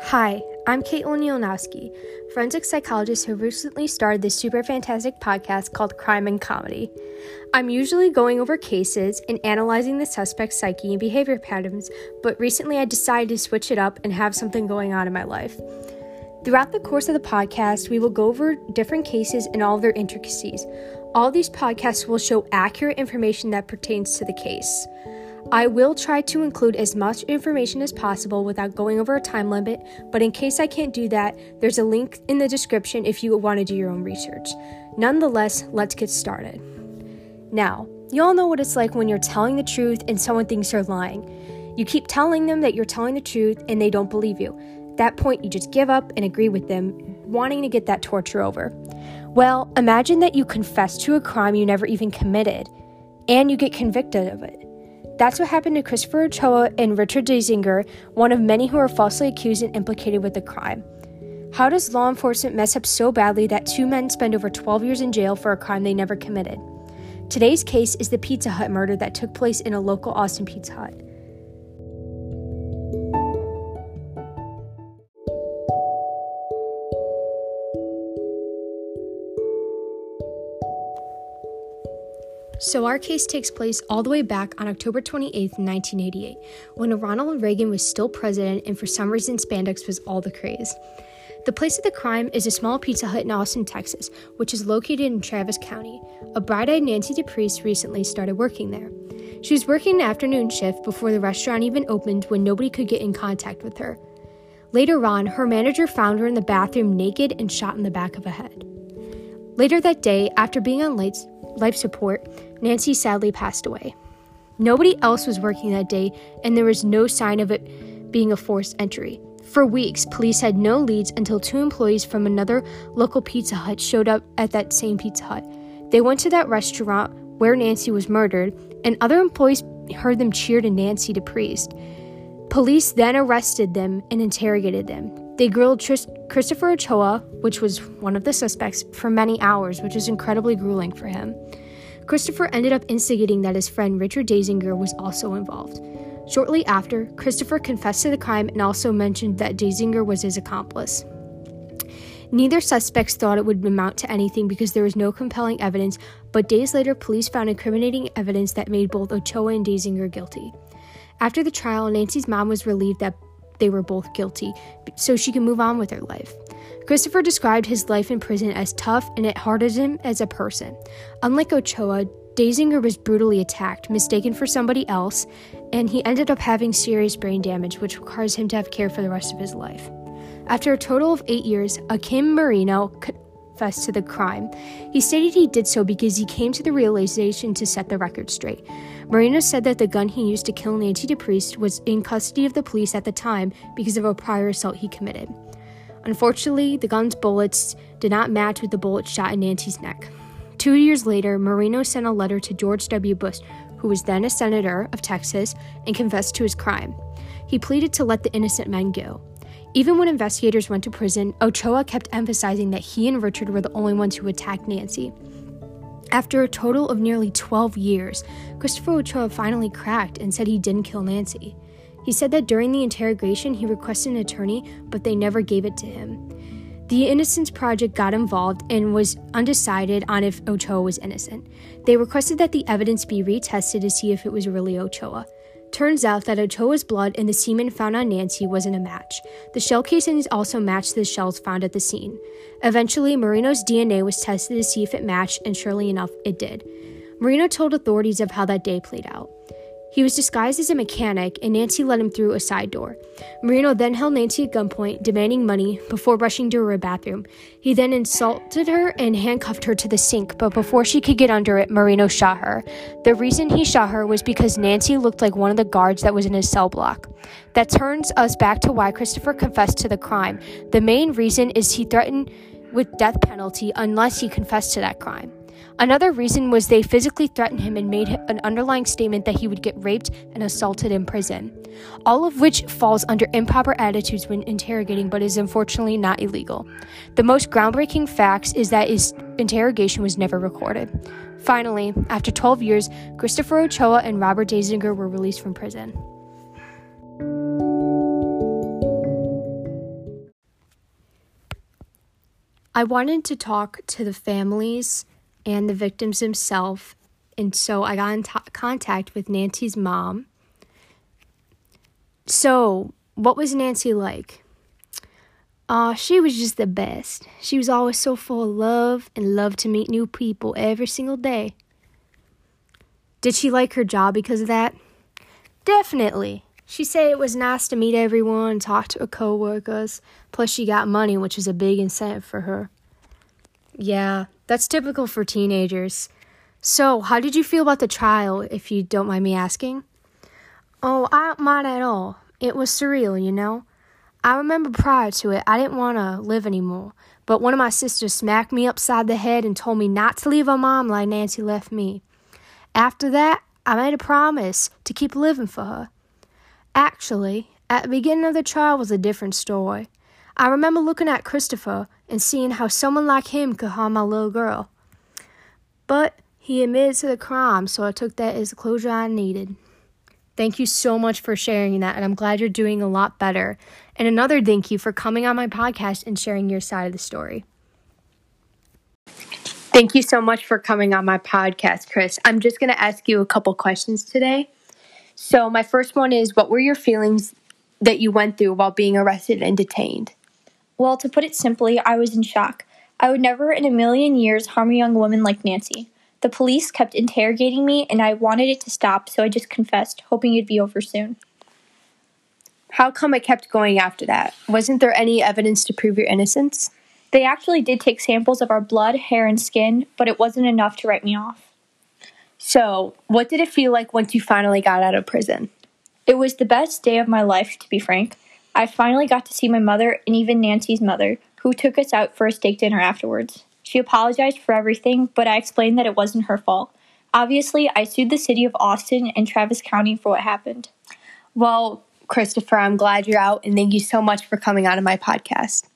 Hi, I'm Caitlin Yolnowski, forensic psychologist who recently started this super fantastic podcast called Crime and Comedy. I'm usually going over cases and analyzing the suspect's psyche and behavior patterns, but recently I decided to switch it up and have something going on in my life. Throughout the course of the podcast, we will go over different cases and all of their intricacies. All these podcasts will show accurate information that pertains to the case. I will try to include as much information as possible without going over a time limit, but in case I can't do that, there's a link in the description if you want to do your own research. Nonetheless, let's get started. Now, you all know what it's like when you're telling the truth and someone thinks you're lying. You keep telling them that you're telling the truth and they don't believe you. At that point, you just give up and agree with them, wanting to get that torture over. Well, imagine that you confess to a crime you never even committed, and you get convicted of it. That's what happened to Christopher Ochoa and Richard Dazinger, one of many who are falsely accused and implicated with the crime. How does law enforcement mess up so badly that two men spend over 12 years in jail for a crime they never committed? Today's case is the Pizza Hut murder that took place in a local Austin Pizza Hut. So our case takes place all the way back on October 28th, 1988, when Ronald Reagan was still president and for some reason spandex was all the craze. The place of the crime is a small Pizza Hut in Austin, Texas, which is located in Travis County. A bright-eyed Nancy DePriest recently started working there. She was working an afternoon shift before the restaurant even opened when nobody could get in contact with her. Later on, her manager found her in the bathroom naked and shot in the back of the head. Later that day, after being on life support, Nancy sadly passed away. Nobody else was working that day, and there was no sign of it being a forced entry. For weeks, police had no leads until two employees from another local Pizza Hut showed up at that same Pizza Hut. They went to that restaurant where Nancy was murdered, and other employees heard them cheer to Nancy DePriest. Police then arrested them and interrogated them. They grilled Christopher Ochoa, which was one of the suspects, for many hours, which was incredibly grueling for him. Christopher ended up instigating that his friend Richard Dazinger was also involved. Shortly after, Christopher confessed to the crime and also mentioned that Dazinger was his accomplice. Neither suspects thought it would amount to anything because there was no compelling evidence, but days later, police found incriminating evidence that made both Ochoa and Dazinger guilty. After the trial, Nancy's mom was relieved that they were both guilty, so she could move on with her life. Christopher described his life in prison as tough, and it hardened him as a person. Unlike Ochoa, Dazinger was brutally attacked, mistaken for somebody else, and he ended up having serious brain damage, which requires him to have care for the rest of his life. After a total of 8 years, Akim Marino confessed to the crime. He stated he did so because he came to the realization to set the record straight. Marino said that the gun he used to kill Nancy DePriest was in custody of the police at the time because of a prior assault he committed. Unfortunately, the gun's bullets did not match with the bullet shot in Nancy's neck. 2 years later, Marino sent a letter to George W. Bush, who was then a senator of Texas, and confessed to his crime. He pleaded to let the innocent men go. Even when investigators went to prison, Ochoa kept emphasizing that he and Richard were the only ones who attacked Nancy. After a total of nearly 12 years, Christopher Ochoa finally cracked and said he didn't kill Nancy. He said that during the interrogation, he requested an attorney, but they never gave it to him. The Innocence Project got involved and was undecided on if Ochoa was innocent. They requested that the evidence be retested to see if it was really Ochoa. Turns out that Ochoa's blood and the semen found on Nancy wasn't a match. The shell casings also matched the shells found at the scene. Eventually, Marino's DNA was tested to see if it matched, and surely enough, it did. Marino told authorities of how that day played out. He was disguised as a mechanic, and Nancy let him through a side door. Marino then held Nancy at gunpoint, demanding money, before rushing to her bathroom. He then insulted her and handcuffed her to the sink, but before she could get under it, Marino shot her. The reason he shot her was because Nancy looked like one of the guards that was in his cell block. That turns us back to why Christopher confessed to the crime. The main reason is he threatened with death penalty unless he confessed to that crime. Another reason was they physically threatened him and made an underlying statement that he would get raped and assaulted in prison, all of which falls under improper attitudes when interrogating, but is unfortunately not illegal. The most groundbreaking facts is that his interrogation was never recorded. Finally, after 12 years, Christopher Ochoa and Robert Dazinger were released from prison. I wanted to talk to the families and the victims themselves, and so I got in contact with Nancy's mom. So, what was Nancy like? She was just the best. She was always so full of love and loved to meet new people every single day. Did she like her job because of that? Definitely. She said it was nice to meet everyone, talk to her coworkers, plus she got money, which was a big incentive for her. Yeah, that's typical for teenagers. So, how did you feel about the trial, if you don't mind me asking? Oh, I don't mind at all. It was surreal, you know? I remember prior to it, I didn't want to live anymore, but one of my sisters smacked me upside the head and told me not to leave her mom like Nancy left me. After that, I made a promise to keep living for her. Actually, at the beginning of the trial was a different story. I remember looking at Christopher and seeing how someone like him could harm my little girl. But he admitted to the crime, so I took that as the closure I needed. Thank you so much for sharing that, and I'm glad you're doing a lot better. And another thank you for coming on my podcast and sharing your side of the story. Thank you so much for coming on my podcast, Chris. I'm just going to ask you a couple questions today. So my first one is, what were your feelings that you went through while being arrested and detained? Well, to put it simply, I was in shock. I would never in a million years harm a young woman like Nancy. The police kept interrogating me, and I wanted it to stop, so I just confessed, hoping it'd be over soon. How come it kept going after that? Wasn't there any evidence to prove your innocence? They actually did take samples of our blood, hair, and skin, but it wasn't enough to write me off. So, what did it feel like once you finally got out of prison? It was the best day of my life, to be frank. I finally got to see my mother and even Nancy's mother, who took us out for a steak dinner afterwards. She apologized for everything, but I explained that it wasn't her fault. Obviously, I sued the city of Austin and Travis County for what happened. Well, Christopher, I'm glad you're out, and thank you so much for coming on my podcast.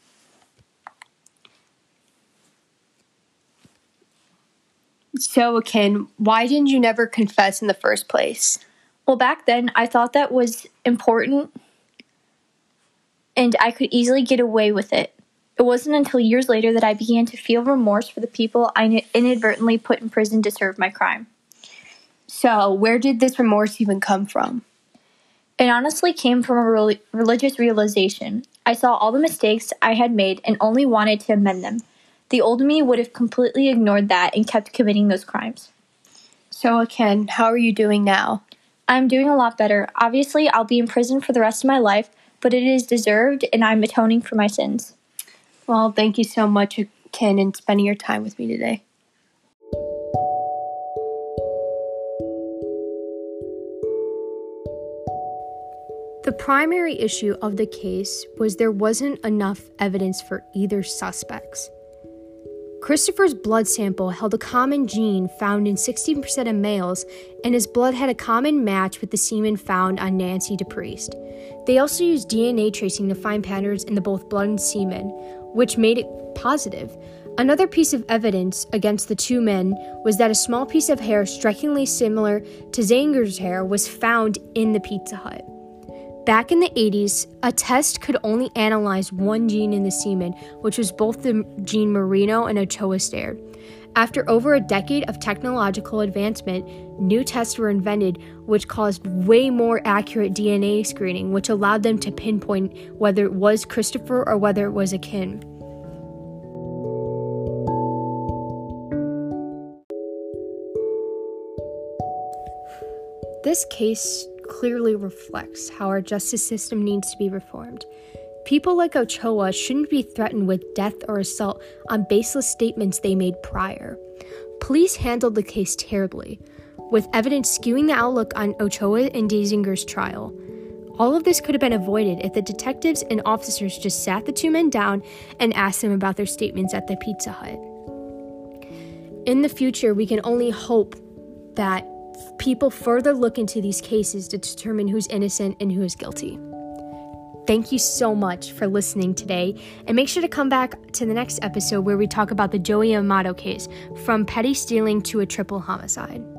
So, Ken, why didn't you never confess in the first place? Well, back then, I thought that was important, and I could easily get away with it. It wasn't until years later that I began to feel remorse for the people I inadvertently put in prison to serve my crime. So, where did this remorse even come from? It honestly came from a religious realization. I saw all the mistakes I had made and only wanted to amend them. The old me would have completely ignored that and kept committing those crimes. So, Ken, how are you doing now? I'm doing a lot better. Obviously, I'll be in prison for the rest of my life, but it is deserved, and I'm atoning for my sins. Well, thank you so much, Ken, and spending your time with me today. The primary issue of the case was there wasn't enough evidence for either suspects. Christopher's blood sample held a common gene found in 16% of males, and his blood had a common match with the semen found on Nancy DePriest. They also used DNA tracing to find patterns in both blood and semen, which made it positive. Another piece of evidence against the two men was that a small piece of hair strikingly similar to Zanger's hair was found in the Pizza Hut. Back in the 80s, a test could only analyze one gene in the semen, which was both the gene Merino and Ochoa stared. After over a decade of technological advancement, new tests were invented, which caused way more accurate DNA screening, which allowed them to pinpoint whether it was Christopher or whether it was a kin. This case clearly reflects how our justice system needs to be reformed. People like Ochoa shouldn't be threatened with death or assault on baseless statements they made prior. Police handled the case terribly, with evidence skewing the outlook on Ochoa and Danzinger's trial. All of this could have been avoided if the detectives and officers just sat the two men down and asked them about their statements at the Pizza Hut. In the future, we can only hope that people further look into these cases to determine who's innocent and who is guilty. Thank you so much for listening today, and make sure to come back to the next episode where we talk about the Joey Amato case, from petty stealing to a triple homicide.